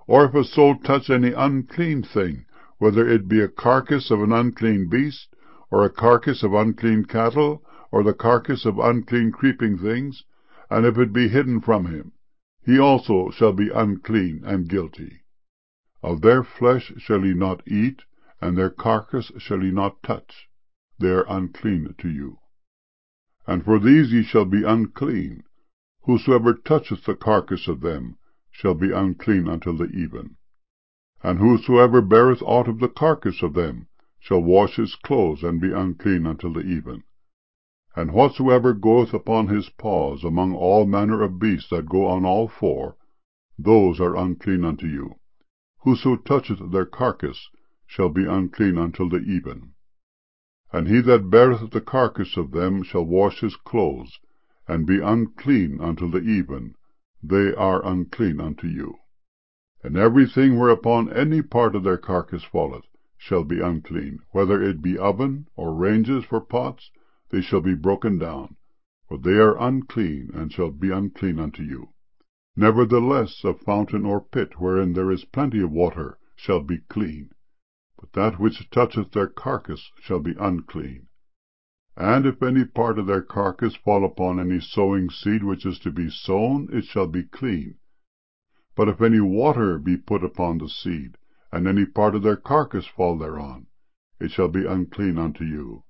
or if a soul touch any unclean thing, whether it be a carcass of an unclean beast, or a carcass of unclean cattle, or the carcass of unclean creeping things, and if it be hidden from him, he also shall be unclean and guilty. Of their flesh shall he not eat, and their carcass shall he not touch. They are unclean to you. And for these ye shall be unclean. Whosoever toucheth the carcass of them shall be unclean until the even. And whosoever beareth aught of the carcass of them shall wash his clothes, and be unclean until the even. And whatsoever goeth upon his paws among all manner of beasts that go on all four, those are unclean unto you. Whoso toucheth their carcass shall be unclean until the even. And he that beareth the carcass of them shall wash his clothes, and be unclean until the even. They are unclean unto you. And everything whereupon any part of their carcass falleth shall be unclean, whether it be oven or ranges for pots, they shall be broken down, for they are unclean, and shall be unclean unto you. Nevertheless a fountain or pit wherein there is plenty of water shall be clean, but that which toucheth their carcass shall be unclean. And if any part of their carcass fall upon any sowing seed which is to be sown, it shall be clean. But if any water be put upon the seed, and any part of their carcass fall thereon, it shall be unclean unto you.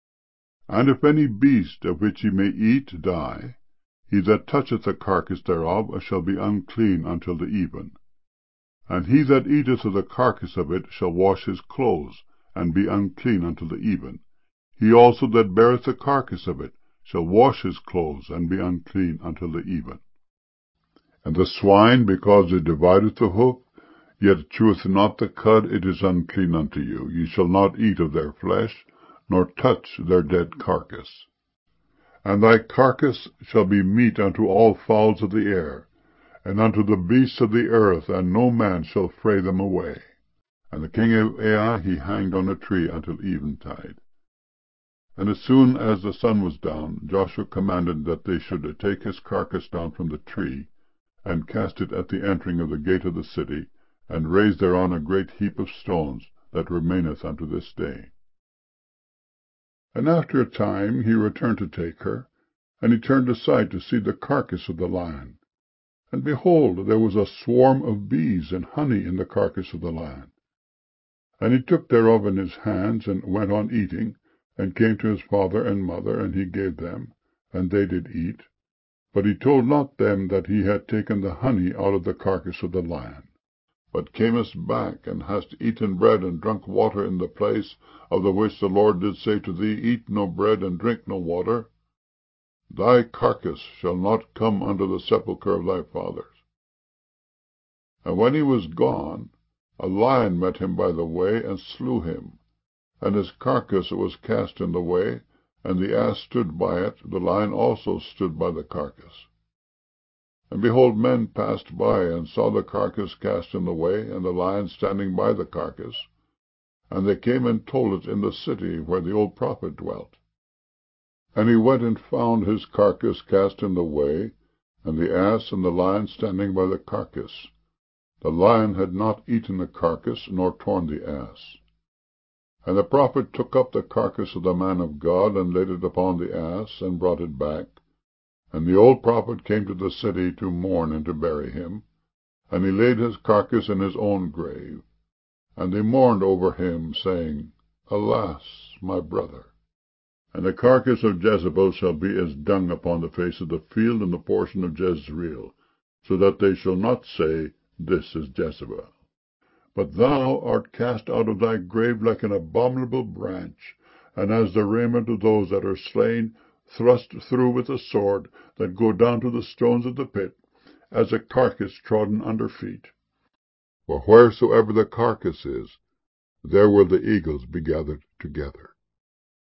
And if any beast of which ye may eat die, he that toucheth the carcass thereof shall be unclean until the even. And he that eateth of the carcass of it shall wash his clothes, and be unclean until the even. He also that beareth the carcass of it shall wash his clothes, and be unclean until the even. And the swine, because it divideth the hoof, yet cheweth not the cud, it is unclean unto you. Ye shall not eat of their flesh, nor touch their dead carcass. And thy carcass shall be meat unto all fowls of the air, and unto the beasts of the earth, and no man shall fray them away. And the king of Ai he hanged on a tree until eventide. And as soon as the sun was down, Joshua commanded that they should take his carcass down from the tree, and cast it at the entering of the gate of the city, and raise thereon a great heap of stones, that remaineth unto this day. And after a time he returned to take her, and he turned aside to see the carcass of the lion. And behold, there was a swarm of bees and honey in the carcass of the lion. And he took thereof in his hands, and went on eating, and came to his father and mother, and he gave them, and they did eat. But he told not them that he had taken the honey out of the carcass of the lion. But camest back, and hast eaten bread and drunk water in the place of the which the Lord did say to thee, Eat no bread and drink no water. Thy carcass shall not come under the sepulchre of thy fathers. And when he was gone, a lion met him by the way, and slew him. And his carcass was cast in the way, and the ass stood by it, the lion also stood by the carcass. And behold, men passed by, and saw the carcass cast in the way, and the lion standing by the carcass. And they came and told it in the city where the old prophet dwelt. And he went and found his carcass cast in the way, and the ass and the lion standing by the carcass. The lion had not eaten the carcass, nor torn the ass. And the prophet took up the carcass of the man of God, and laid it upon the ass, and brought it back. And the old prophet came to the city to mourn and to bury him. And he laid his carcass in his own grave. And they mourned over him, saying, Alas, my brother! And the carcass of Jezebel shall be as dung upon the face of the field in the portion of Jezreel, so that they shall not say, This is Jezebel. But thou art cast out of thy grave like an abominable branch, and as the raiment of those that are slain, thrust through with a sword, that go down to the stones of the pit, as a carcass trodden under feet. For wheresoever the carcass is, there will the eagles be gathered together.